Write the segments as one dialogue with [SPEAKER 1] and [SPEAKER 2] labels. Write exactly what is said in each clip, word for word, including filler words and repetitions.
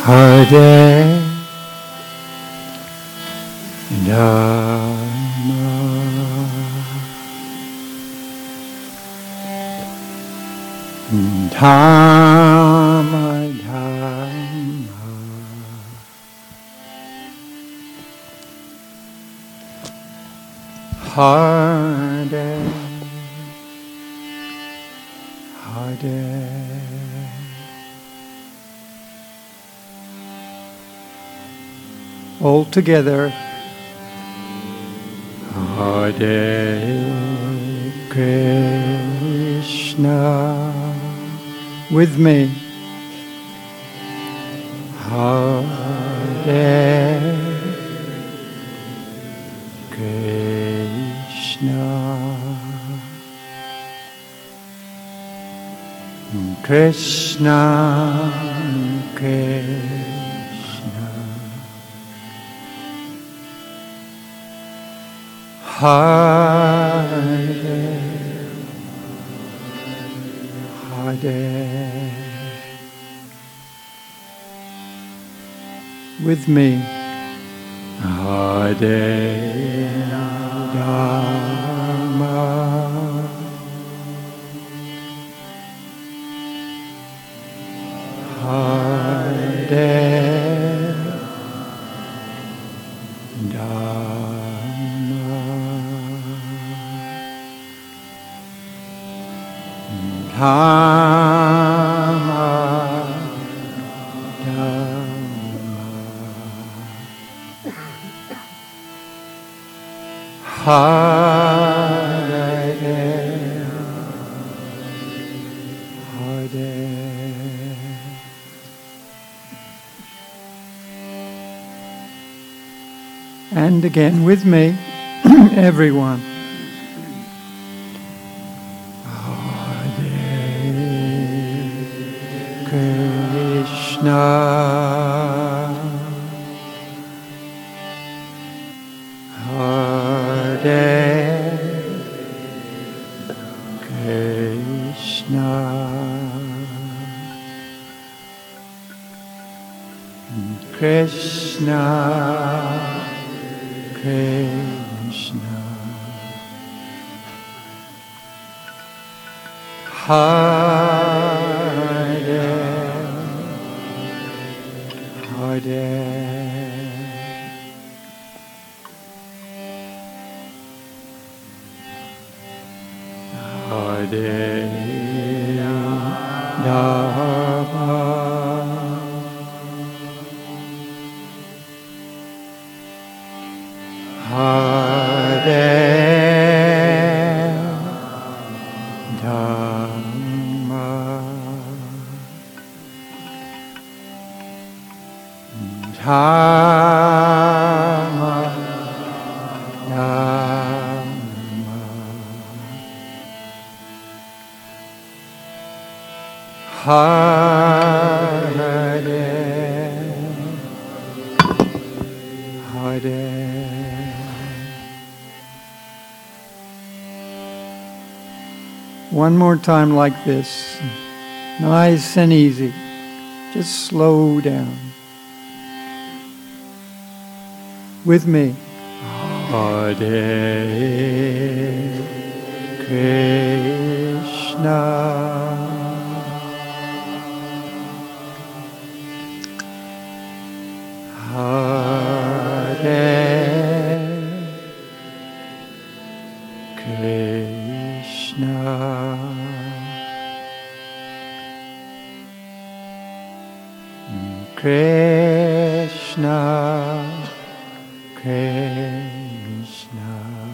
[SPEAKER 1] Hare Dhamma Dhamma Dhamma Hare Hare all together. Hare Krishna with me. Hare Krishna Krishna Krishna Hare Hare with me. Hare Rama Hare Dhamma Dhamma Dhamma Hare Hare and again with me, everyone. Hare Krishna Hare Krishna Krishna Krishna Hare Hare Hare Rama Hare Dhamma Dhamma Dhamma Hare Hare. One more time like this, nice and easy. Just slow down. With me. Hare Krishna Hare Krishna Krishna Krishna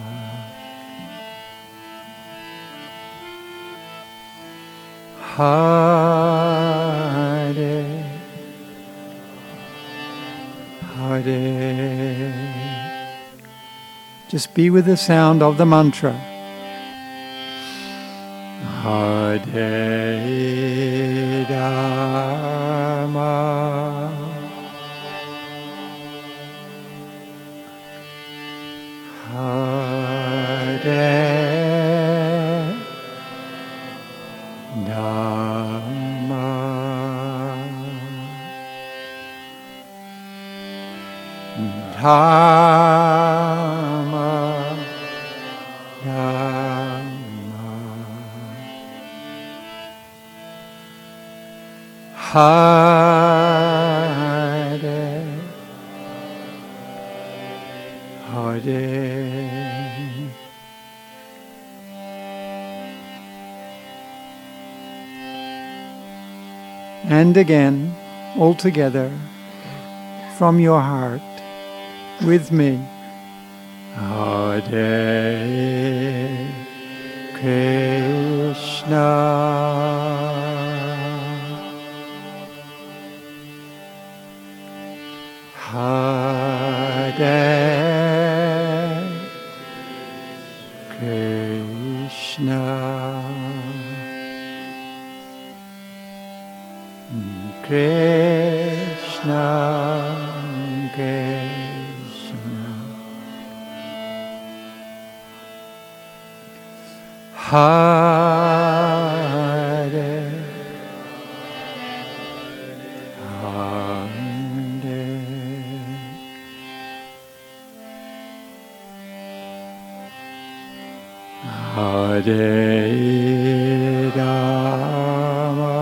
[SPEAKER 1] Hare Hare. Just be with the sound of the mantra. Hare Rama Hare Dhamma Dhamma, Dhamma, Hare, Hare. And again, all together, from your heart, with me. Hare Krishna, Hare Krishna, Krishna, Krishna, Hare, Hare, Hare Rama,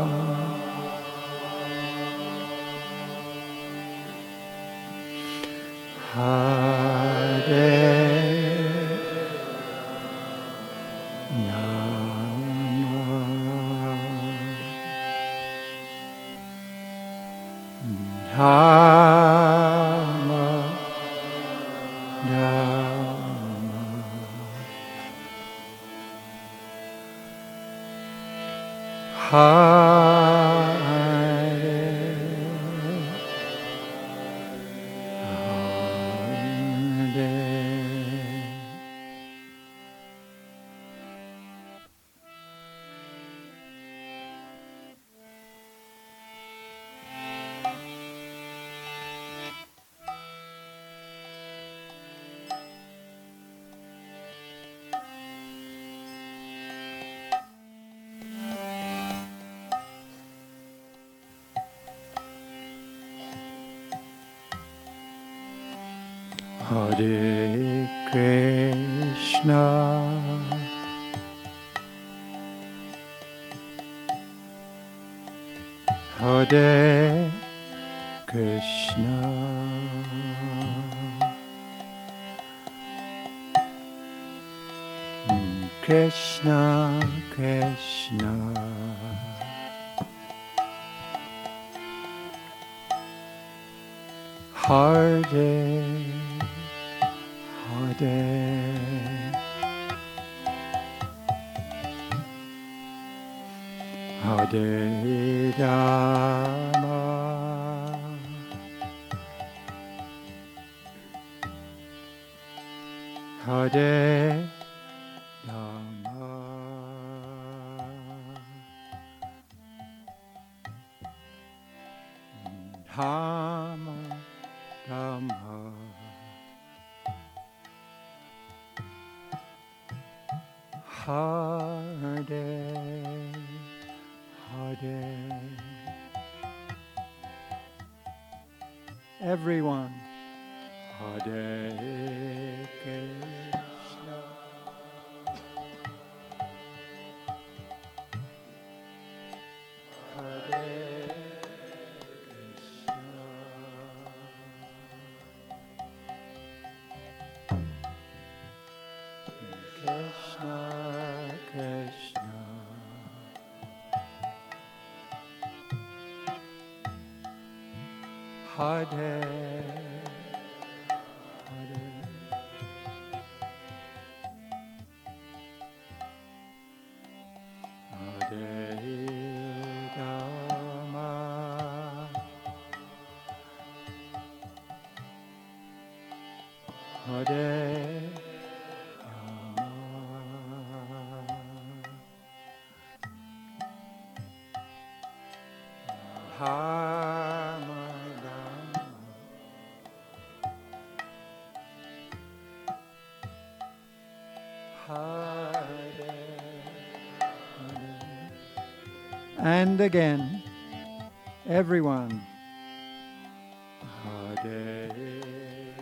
[SPEAKER 1] Hare Rama, Rama, Hare, Hare. Hare Krishna, Hare Krishna, Krishna Krishna, Hare Hare, Hare Rama, Hare Rama, Rama Rama, Hare Hare. Everyone, Hare Krishna, Hare Krishna, Krishna, Hare Hare, Hare Rama, Hare Rama, Rama Rama, Hare Hare. And again, everyone, Hare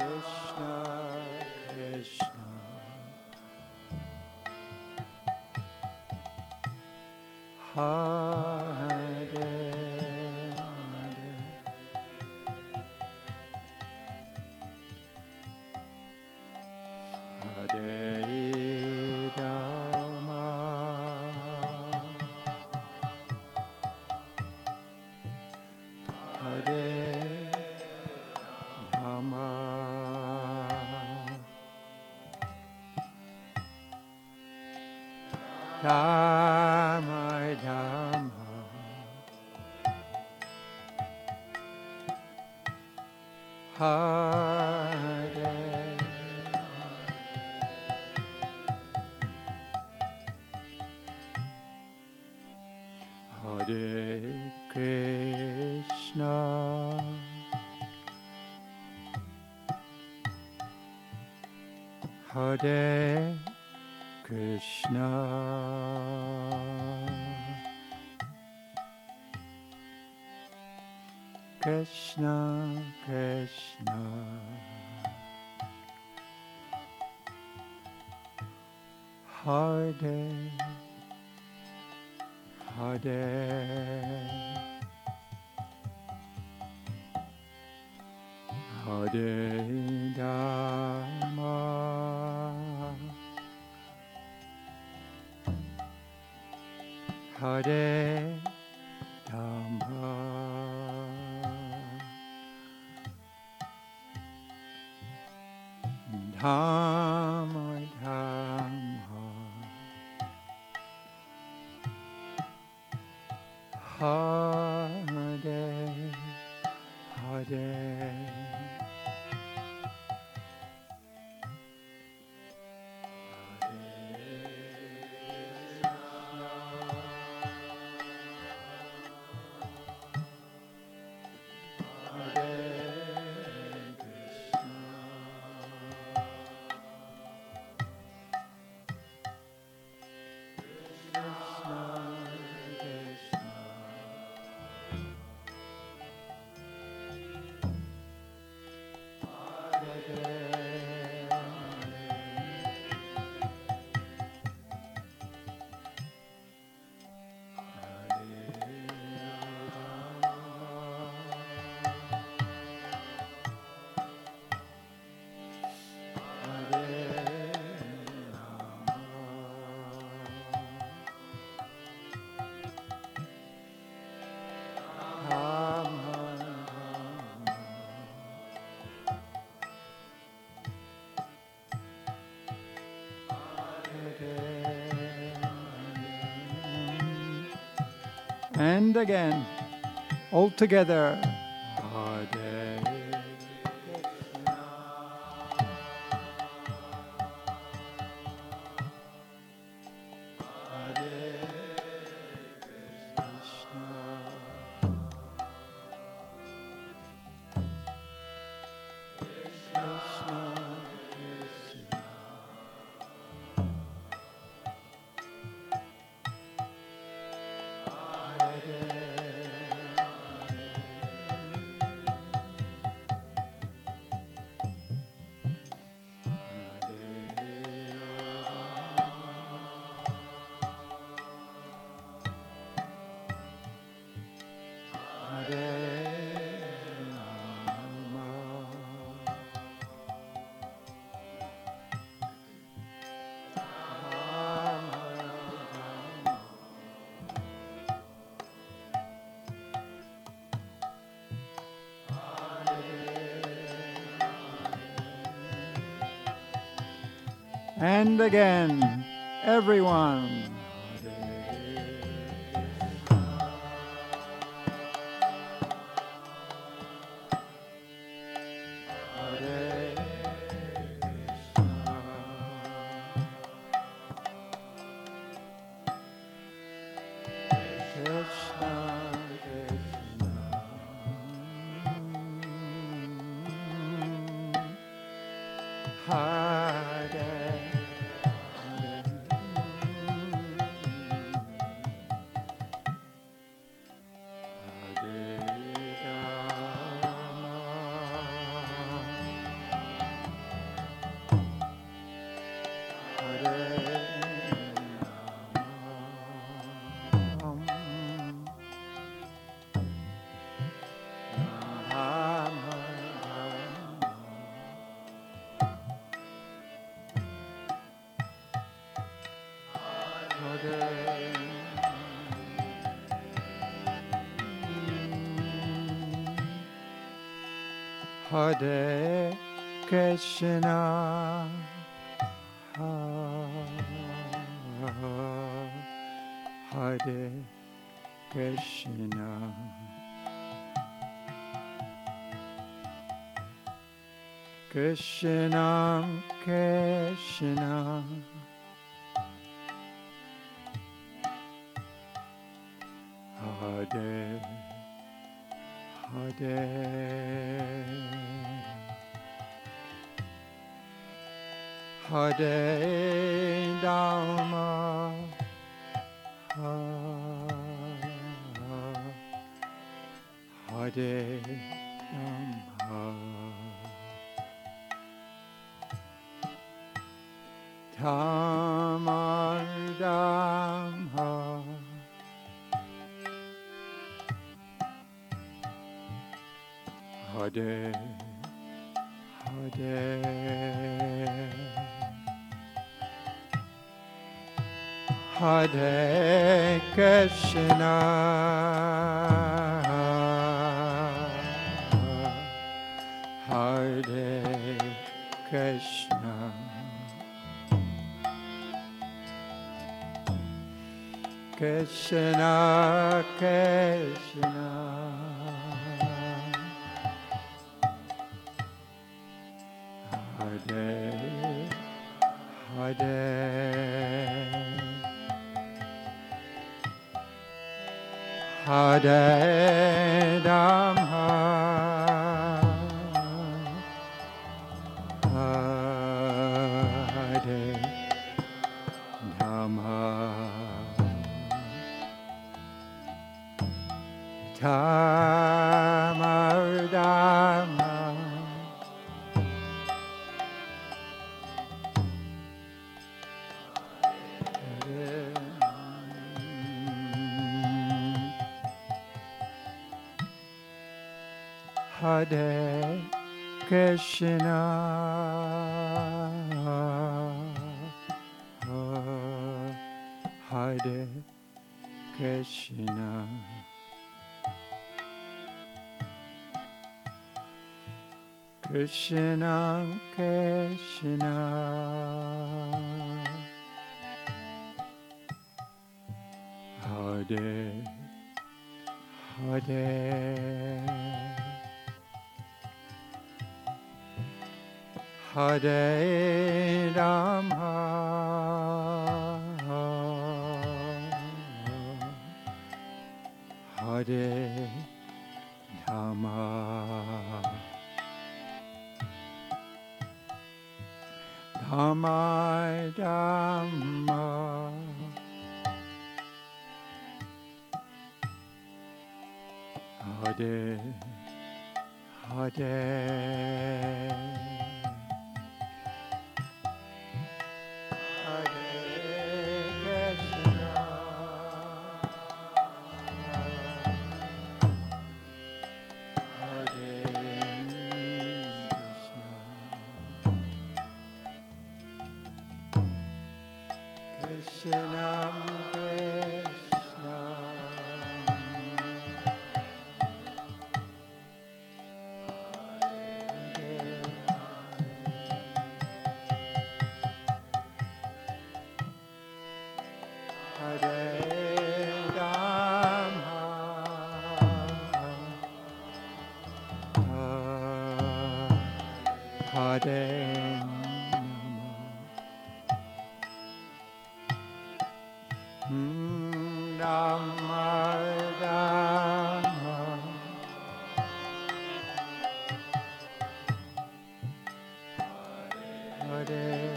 [SPEAKER 1] Dharma, Dharma, Hare, Hare Krishna, Hare Krishna, Krishna, Krishna, Hare, Hare, Hare Rama, Hare Rama, Dhamma, Dhamma, Hare, Hare, and again, all together. Hare Krishna, Hare Krishna, Krishna, Krishna, and again, everyone. Hare, Hare Krishna, Hare Krishna, Krishna Krishna, Hare Hare, Hare Rama, Hare Rama, Rama Rama, Hare Hare, Hare Krishna, Hare Krishna, Krishna Krishna, Hare Hare, Hare Rama, Hare Rama, Rama Rama, Hare Krishna, Hare Krishna, Krishna Krishna, Hare Hare, Hare Rama, Hare Rama, Rama Rama, Hare Hare, Krishna Krishna, Hare Rama, Hare Rama Rama, Hare.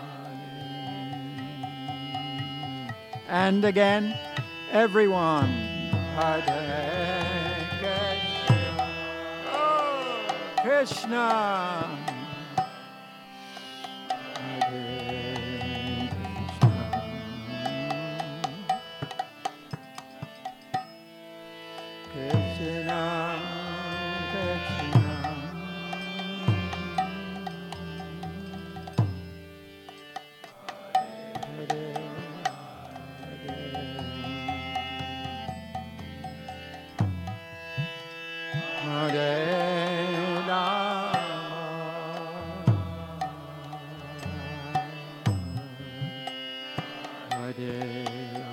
[SPEAKER 1] And again, everyone, Hare Krishna, oh, Krishna, Hare Krishna, Krishna, Hare Hare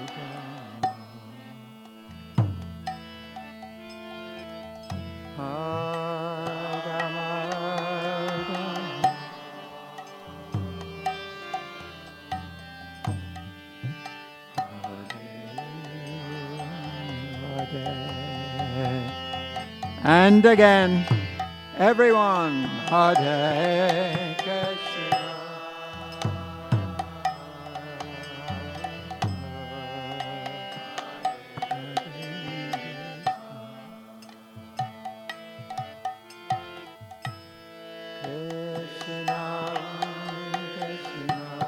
[SPEAKER 1] and again, everyone, Hare Krishna, Krishna, Krishna,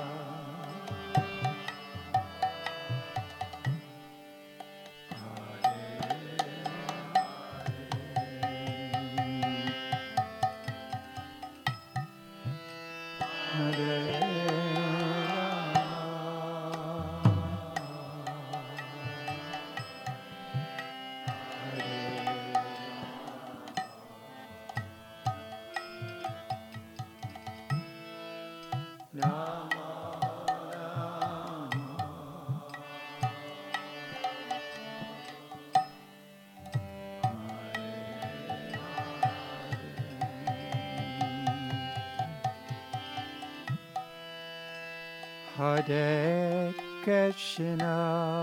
[SPEAKER 1] Hare Krishna,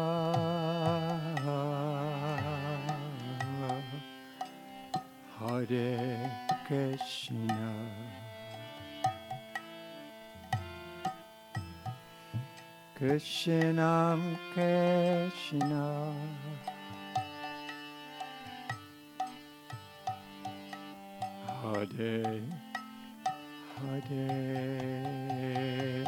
[SPEAKER 1] Hare Krishna, Krishna Krishna, Hare Hare,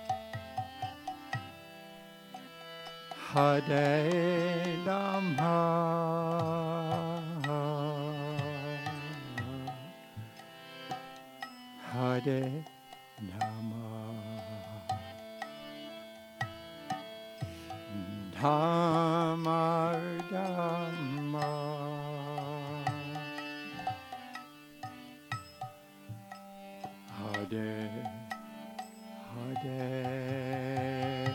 [SPEAKER 1] Hare Rama, Hare Rama, Rama Rama, Hare Hare,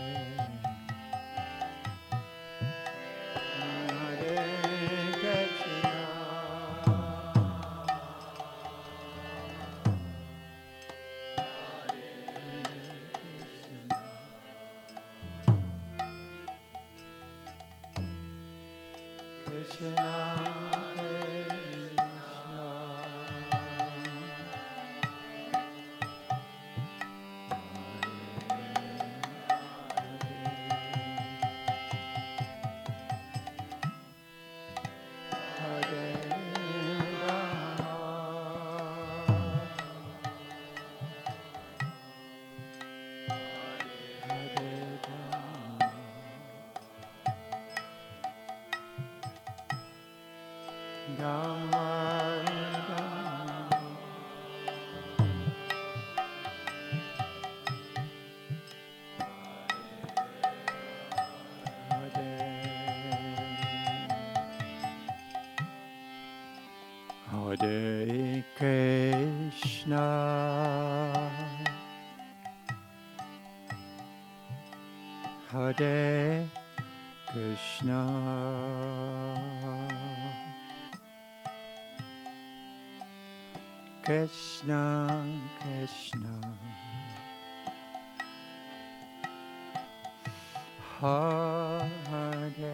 [SPEAKER 1] Hare Krishna, Hare Krishna, Krishna Krishna, Hare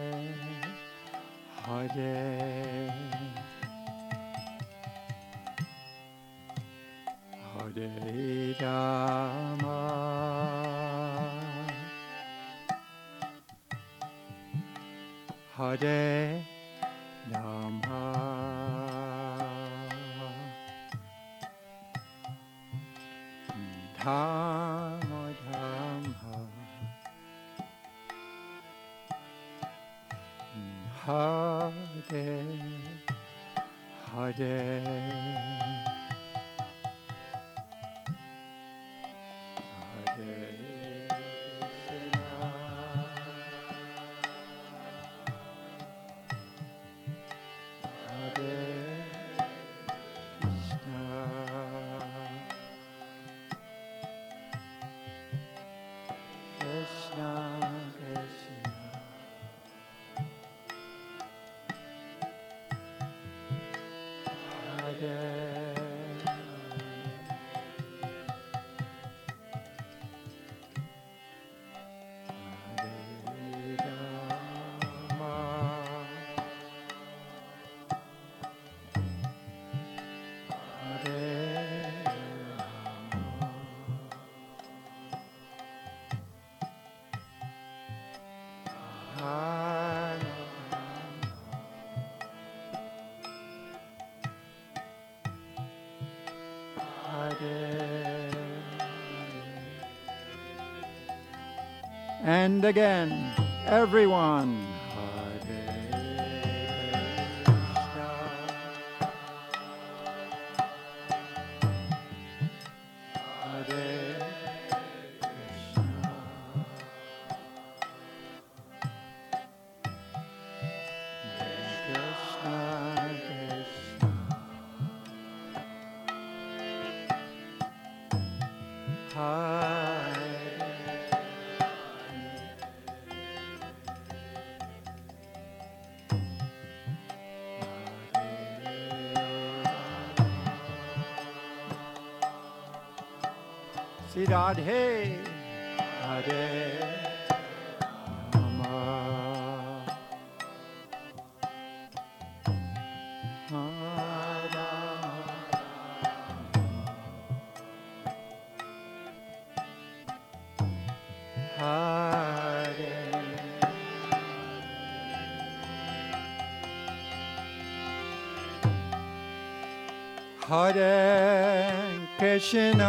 [SPEAKER 1] Hare, Hare Rama, Hare Rama, Rama Rama, Hare Hare, Krishna And again, everyone. Radhe, Hare Rama, Hare Hare Hare Krishna.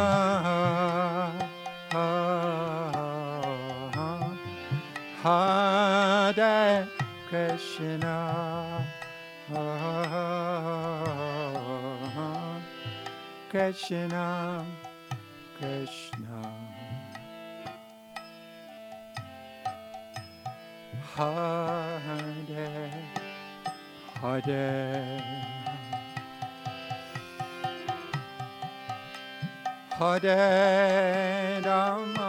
[SPEAKER 1] Hare Krishna, Krishna, Krishna, Hare, Hare, Hare Rama.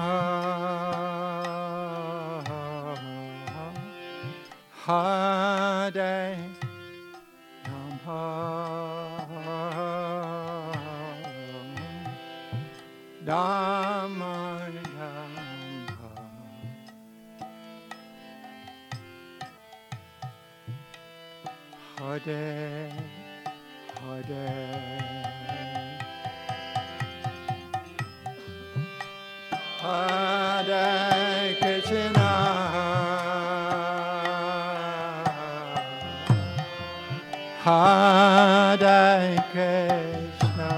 [SPEAKER 1] Hare Rama, Rama Rama, Hare Hare, Hare Krishna. Hare Krishna,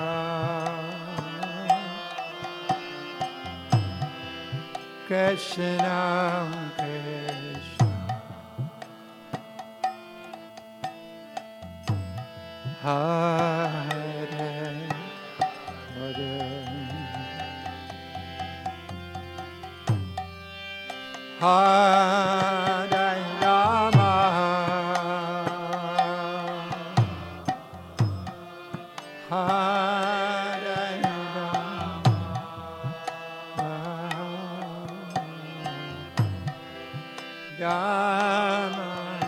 [SPEAKER 1] Krishna Krishna, Hare Hare, Hare Rama. Hare Rama,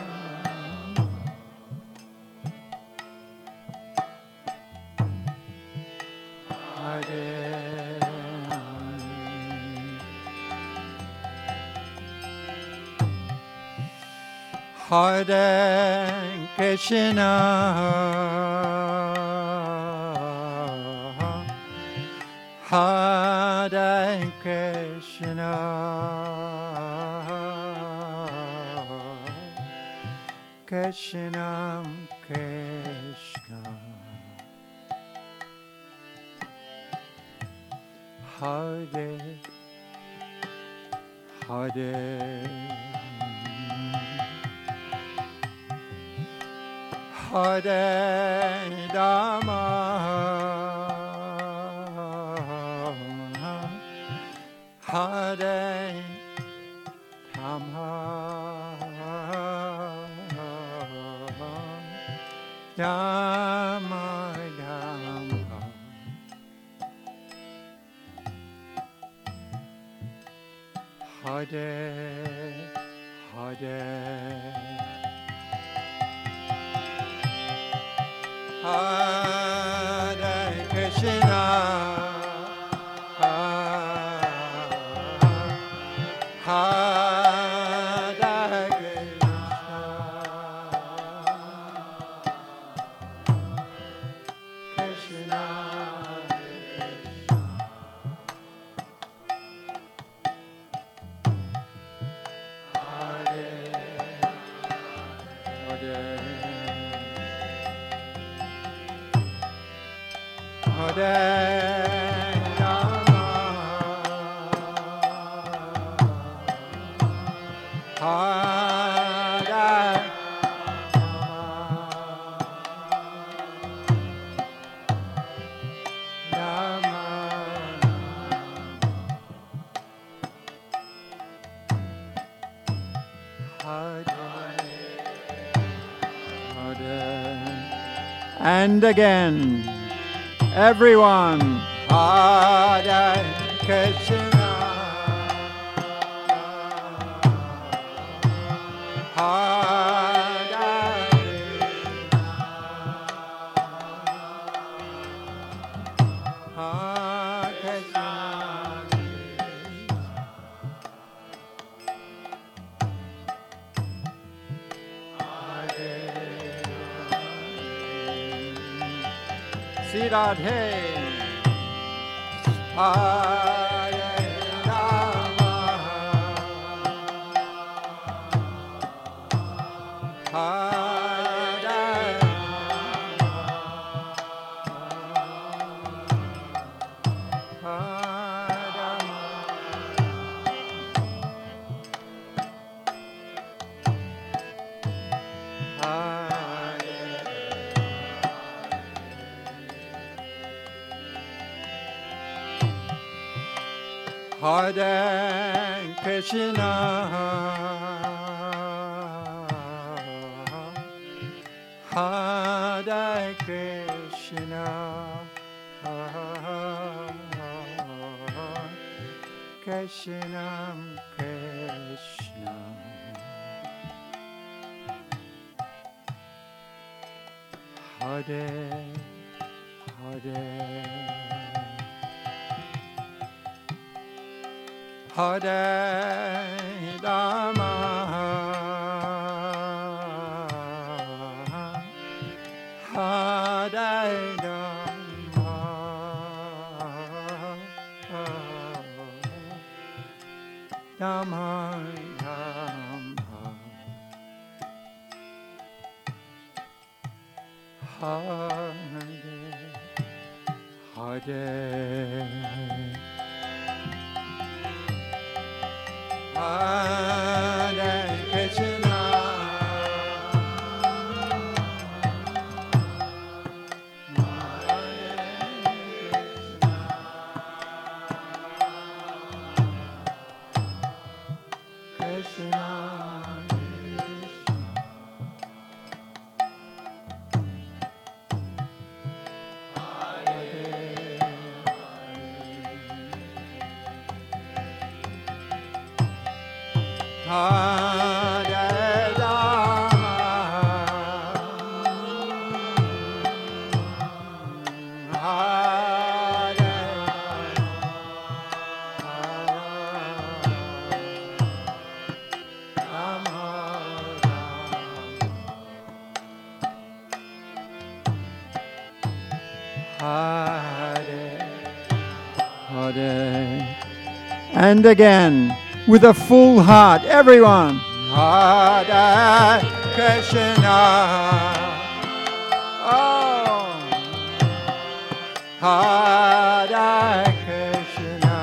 [SPEAKER 1] Hare Hare Krishna. Hare Krishna, Krishna Krishna, Hare Hare, Hare Rama. Hare Rama, Rama Rama, Hare Hare, Hare Krishna. Hare Krishna, Krishna Krishna, Hare Hare, Hare Rama, Hare and again, everyone, Hare Krishna, Hare Hare Krishna, Radhe, Hare Rama, Hare Hare Krishna, Hare Krishna, Krishna Krishna, Hare Hare. Hare Rama, Hare Rama, Rama Rama, Hare Hare. Hare Krishna, Krishna, Hare Rama, Hare Rama, Hare Hare. And again, with a full heart, everyone. Hare Krishna, oh, Hare Krishna,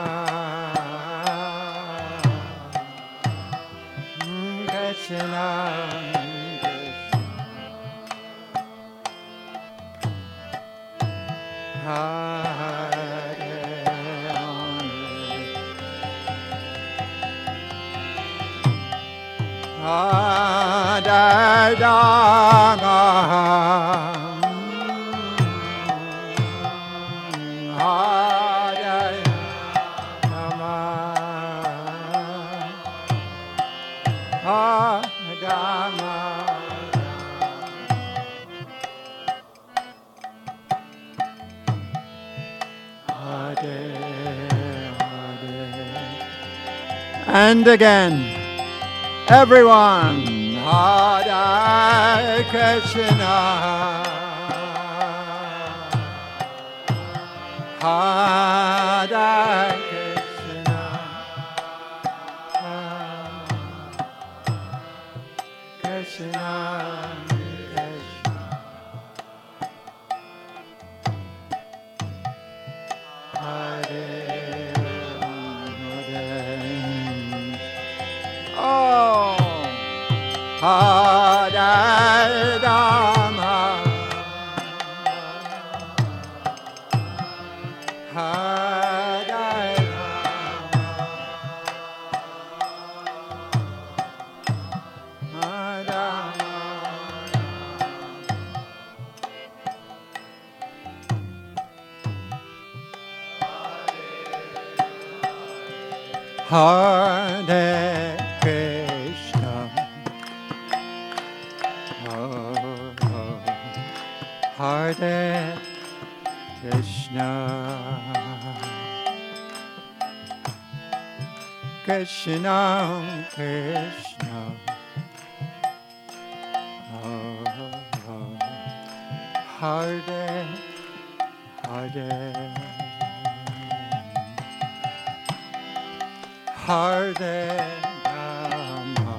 [SPEAKER 1] Krishna, Hare Hare Rama, Hare Rama, Hare Rama, Hare Hare. And again, everyone, Hare Krishna, Hare Krishna, Krishna Krishna, Hare Hare. Oh. Hare Rama, Hare Hare Krishna, Hare Krishna, Krishna Krishna, Hare Hare, Hare Rama,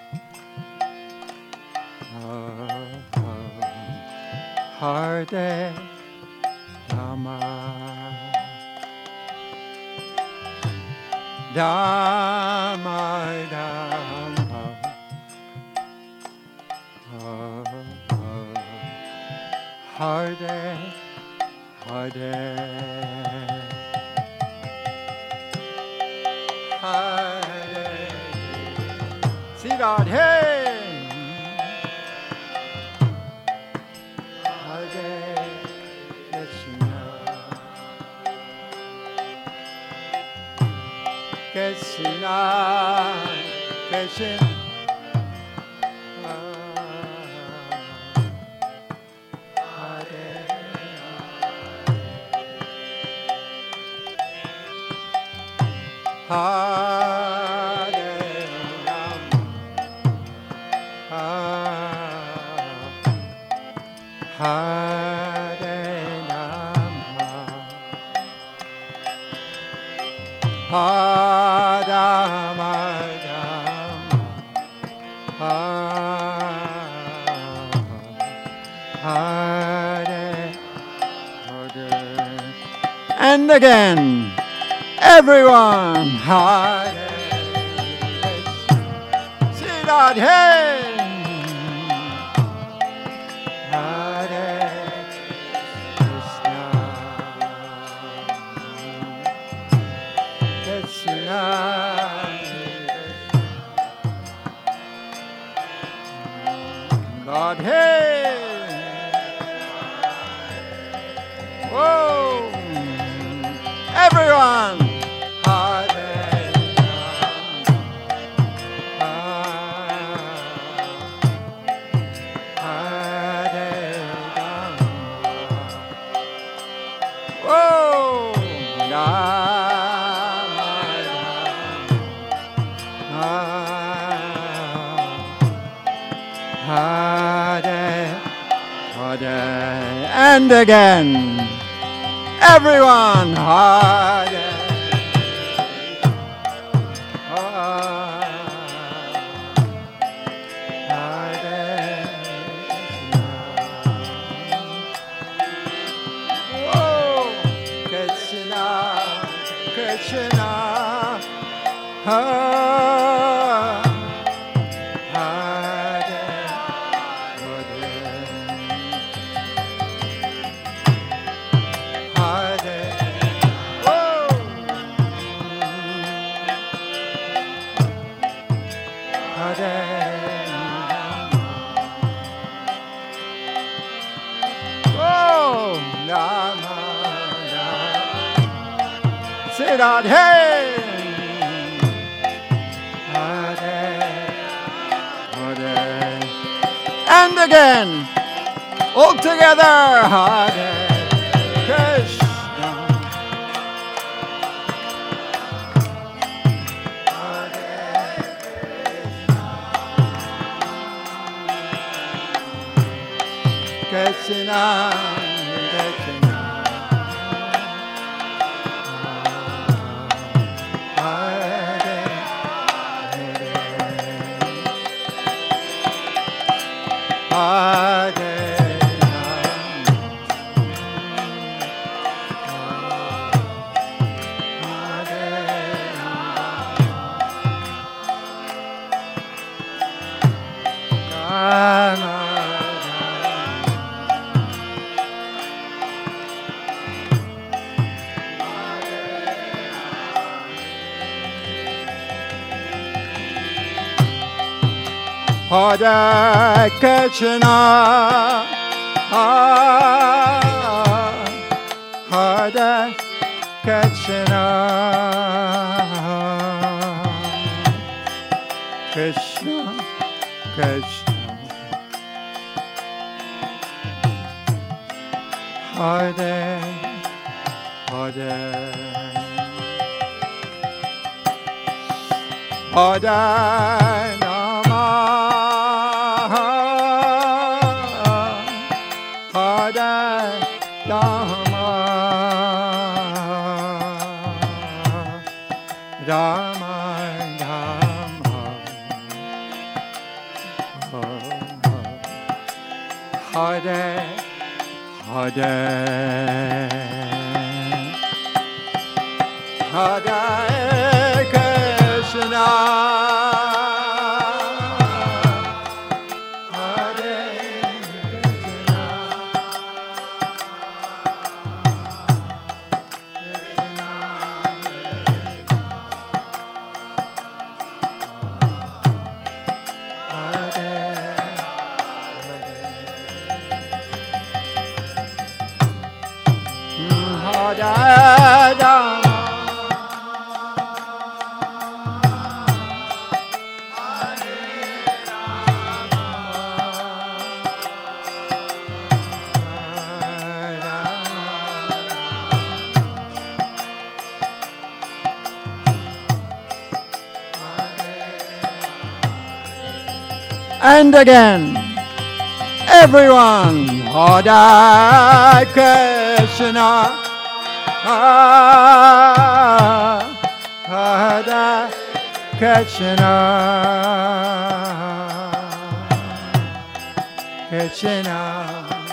[SPEAKER 1] Hare Rama, Rama Rama, Hare Hare, Hare See God, hey! Hare Krishna, Krishna, Krishna, Hare, Hare Hare Rama, Hare Rama, Hare Hare, and again, everyone, Hare See that, hey! God, hey! Whoa! Everyone! Hare Hare Rama. Whoa! Hare Hare, and again, everyone, Hare Hare, Whoa, Krishna, Krishna, Hare. Say that, hey! Hare, Hare, and again, all together, Hare Krishna, Hare Krishna, Krishna. Hare Hare Krishna, Hare Krishna, Krishna, Krishna, Hare, Hare, Hare Hare, Hare Krishna, Hare Krishna, and again, everyone, Hare Krishna, Hare Krishna, Krishna,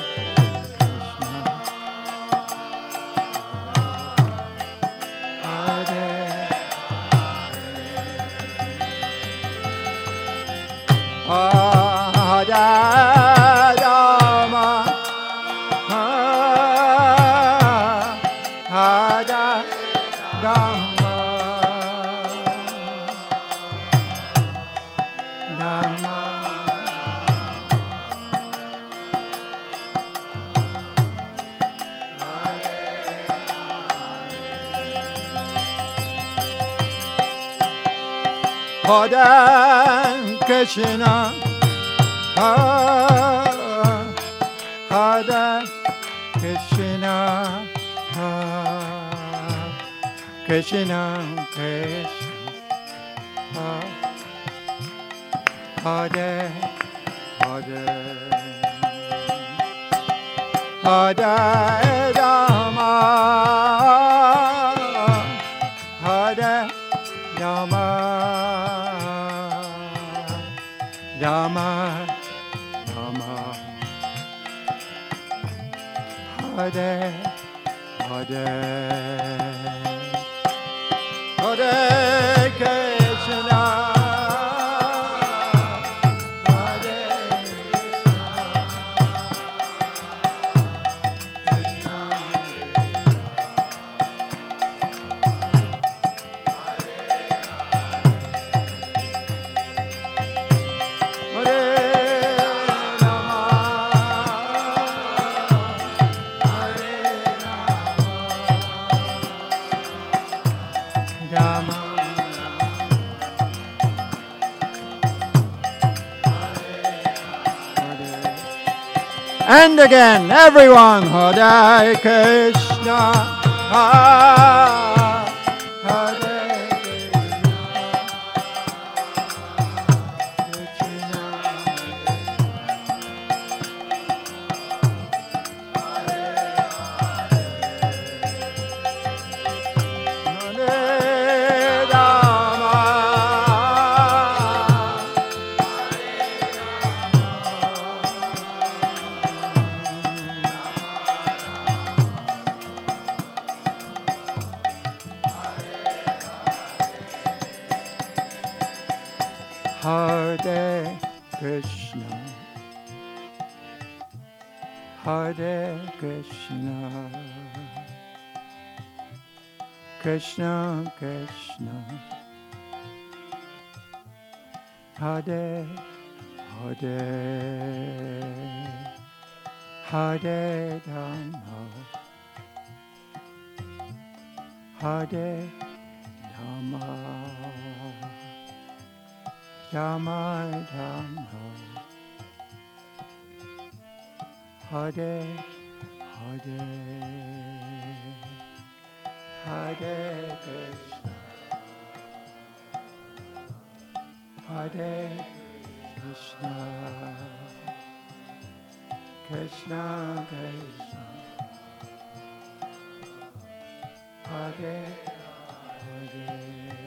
[SPEAKER 1] Hare Rama, Hare Rama, Rama, Hare Krishna, Hare Krishna, Krishna Krishna, Hare Hare, Hare Rama, Hare Rama, Rama, Rama, Hare, Hare, Hare Krishna, Hare Krishna, Hare Rama, Hare Rama, and again, everyone, Hare Krishna, Hare Krishna, Krishna, Hare Rama, Hare Krishna, Hare Krishna, Krishna Krishna, Hare Hare, Hare Rama, Hare Rama, Rama Rama, Hare Hare, Hare Krishna, Hare Krishna, Krishna Krishna, Hare Hare,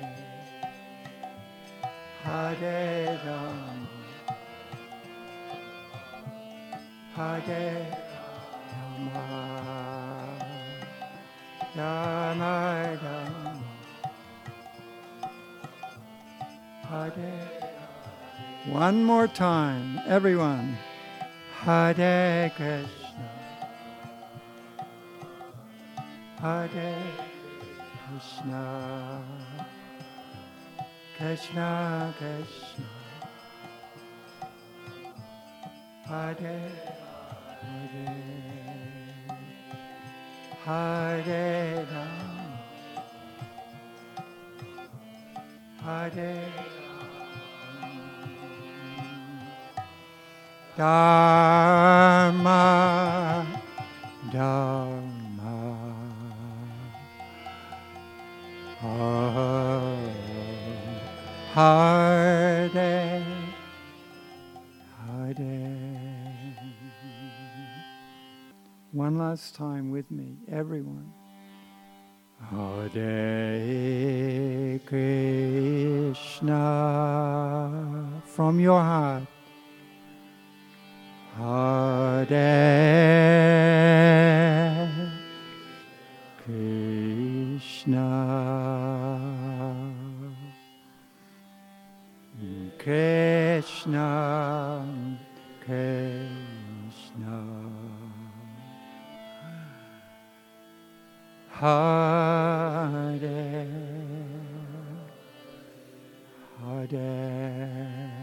[SPEAKER 1] Hare Rama, Hare Rama, Rama Rama, Hare. One more time, everyone. Hare Krishna, Hare Krishna, Krishna Krishna, Hare Hare, Hare Rama, Hare Dharma, Dharma, Hare, Hare. One last time with me, everyone. Hare Krishna, from your heart. Hare Krishna, Krishna, Krishna, Hare Hare,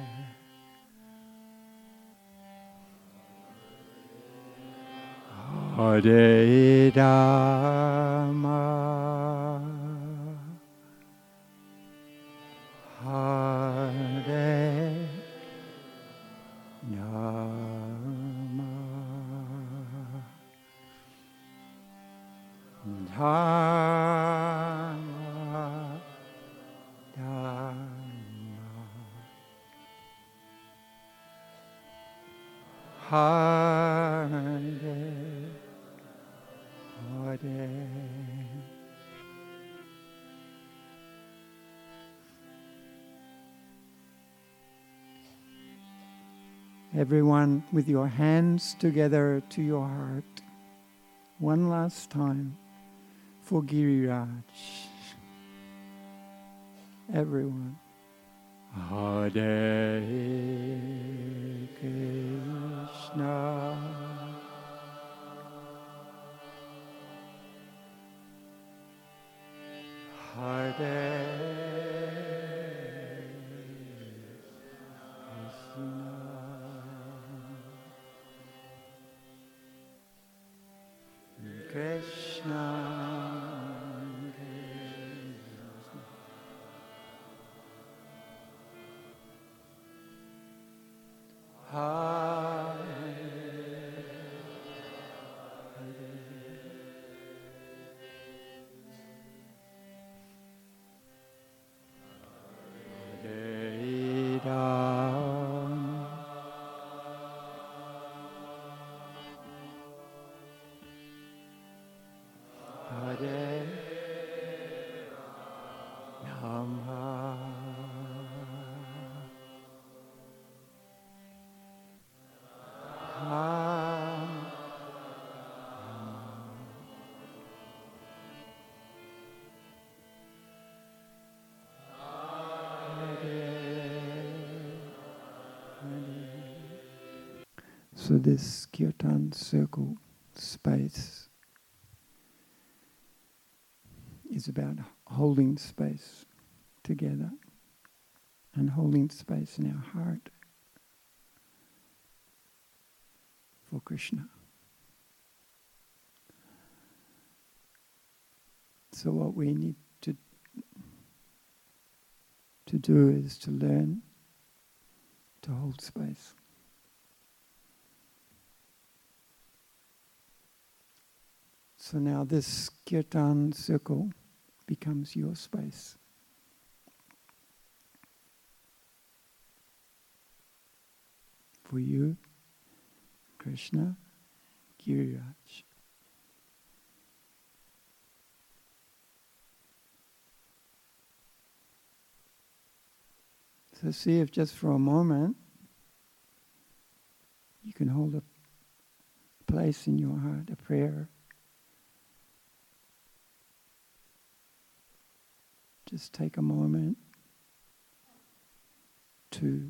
[SPEAKER 1] Hare Rama, Hare Rama, Rama, Rama, Hare Hare. Everyone with your hands together to your heart. One last time for Giriraj. Everyone. Hare Krishna, Hare Krishna, Krishna, Hare So this kirtan circle space is about holding space together and holding space in our heart for Krishna. So what we need to to do is to learn to hold space. So now this kirtan circle becomes your space. For you, Krishna, Giriraj. So see if just for a moment you can hold a place in your heart, a prayer. Just take a moment to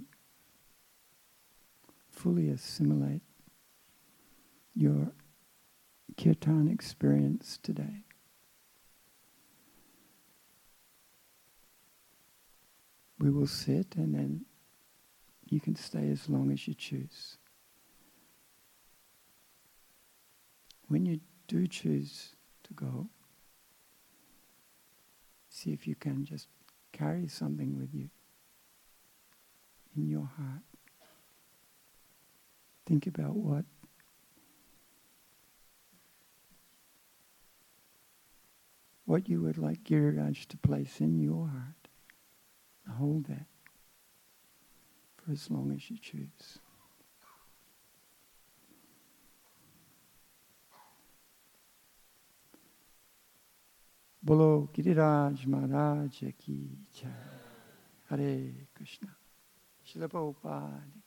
[SPEAKER 1] fully assimilate your kirtan experience today. We will sit and then you can stay as long as you choose. When you do choose to go, see if you can just carry something with you in your heart. Think about what what you would like Giriraj to place in your heart. Hold that for as long as you choose. Bolo Giriraj Maharaj ki jai. Hare Krishna. Srila Prabhupada